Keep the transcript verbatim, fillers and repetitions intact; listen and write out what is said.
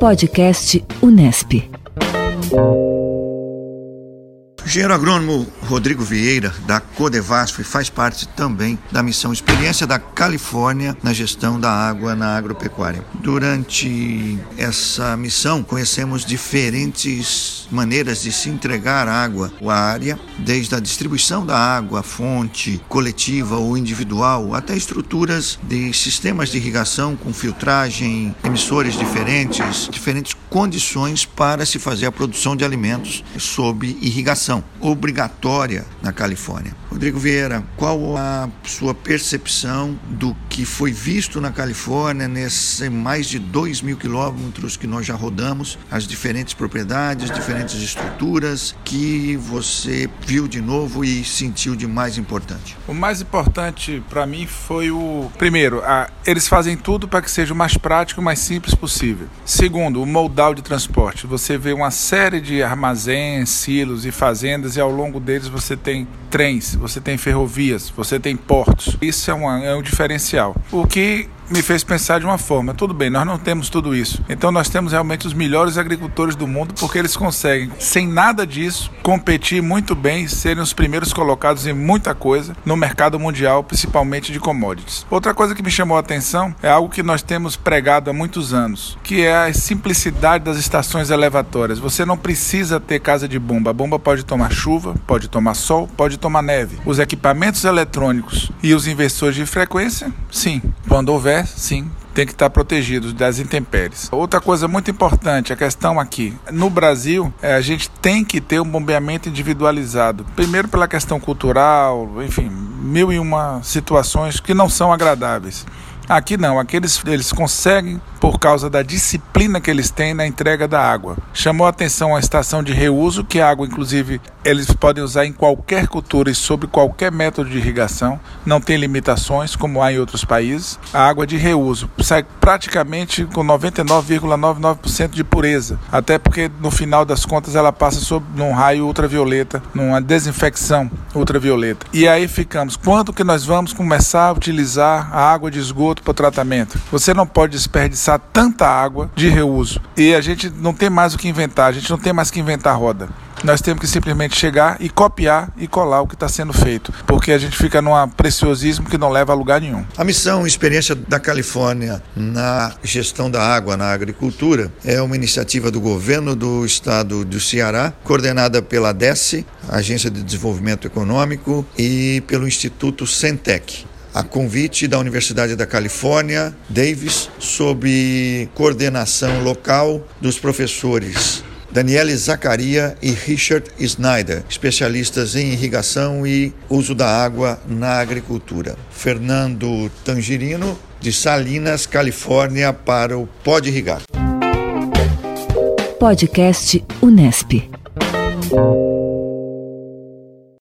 Podcast Unesp. O engenheiro agrônomo Rodrigo Vieira, da Codevasf, faz parte também da missão Experiência da Califórnia na gestão da água na agropecuária. Durante essa missão, conhecemos diferentes maneiras de se entregar água à área, desde a distribuição da água, fonte coletiva ou individual, até estruturas de sistemas de irrigação com filtragem, emissores diferentes, diferentes condições para se fazer a produção de alimentos sob irrigação obrigatória na Califórnia. Rodrigo Vieira, qual a sua percepção do que foi visto na Califórnia nesses mais de dois mil quilômetros que nós já rodamos, as diferentes propriedades, diferentes estruturas que você viu de novo e sentiu de mais importante? O mais importante para mim foi o... Primeiro, a... eles fazem tudo para que seja o mais prático e o mais simples possível. Segundo, o modal de transporte. Você vê uma série de armazéns, silos e fazendas e ao longo deles você tem trens, você tem ferrovias, você tem portos. Isso é, uma, é um diferencial. O que me fez pensar de uma forma, tudo bem, nós não temos tudo isso. Então nós temos realmente os melhores agricultores do mundo porque eles conseguem, sem nada disso, competir muito bem, serem os primeiros colocados em muita coisa no mercado mundial, principalmente de commodities. Outra coisa que me chamou a atenção é algo que nós temos pregado há muitos anos, que é a simplicidade das estações elevatórias. Você não precisa ter casa de bomba. A bomba pode tomar chuva, pode tomar sol, pode tomar neve. Os equipamentos eletrônicos e os inversores de frequência, sim. Quando houver, sim, tem que estar protegidos das intempéries. Outra coisa muito importante, a questão aqui, no Brasil, é, a gente tem que ter um bombeamento individualizado. Primeiro pela questão cultural, enfim, mil e uma situações que não são agradáveis. Aqui não, aqui eles, eles conseguem por causa da disciplina que eles têm na entrega da água. Chamou a atenção a estação de reuso, que a água, inclusive, eles podem usar em qualquer cultura e sobre qualquer método de irrigação. Não tem limitações, como há em outros países. A água de reuso sai praticamente com noventa e nove vírgula noventa e nove por cento de pureza. Até porque, no final das contas, ela passa sob num raio ultravioleta, numa desinfecção ultravioleta. E aí ficamos, quando que nós vamos começar a utilizar a água de esgoto para o tratamento? Você não pode desperdiçar tanta água de reuso. E a gente não tem mais o que inventar, a gente não tem mais que inventar roda. Nós temos que simplesmente chegar e copiar e colar o que está sendo feito, porque a gente fica num preciosismo que não leva a lugar nenhum. A missão Experiência da Califórnia na gestão da água na agricultura é uma iniciativa do governo do estado do Ceará, coordenada pela DESE, Agência de Desenvolvimento Econômico, e pelo Instituto Centec, a convite da Universidade da Califórnia, Davis, sob coordenação local dos professores Daniele Zacaria e Richard Snyder, especialistas em irrigação e uso da água na agricultura. Fernando Tangerino, de Salinas, Califórnia, para o Pode Irrigar. Podcast Unesp.